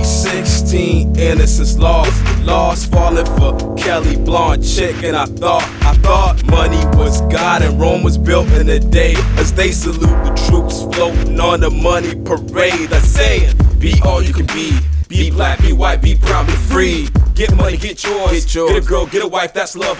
16, innocence lost, falling for Kelly blonde chick. And I thought money was God and Rome was built in a day. As they salute the troops floating on the money parade. I'm saying, be all you can be. Be black, be white, be brown, be free. Get money, get yours. Get a girl, get a wife, that's love.